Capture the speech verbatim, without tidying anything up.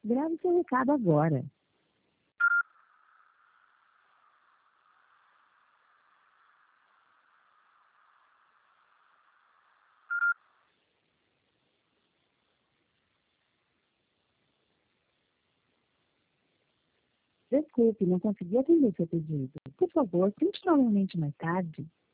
Grave seu recado agora. Desculpe, não consegui atender seu pedido. Por favor, tente novamente mais tarde.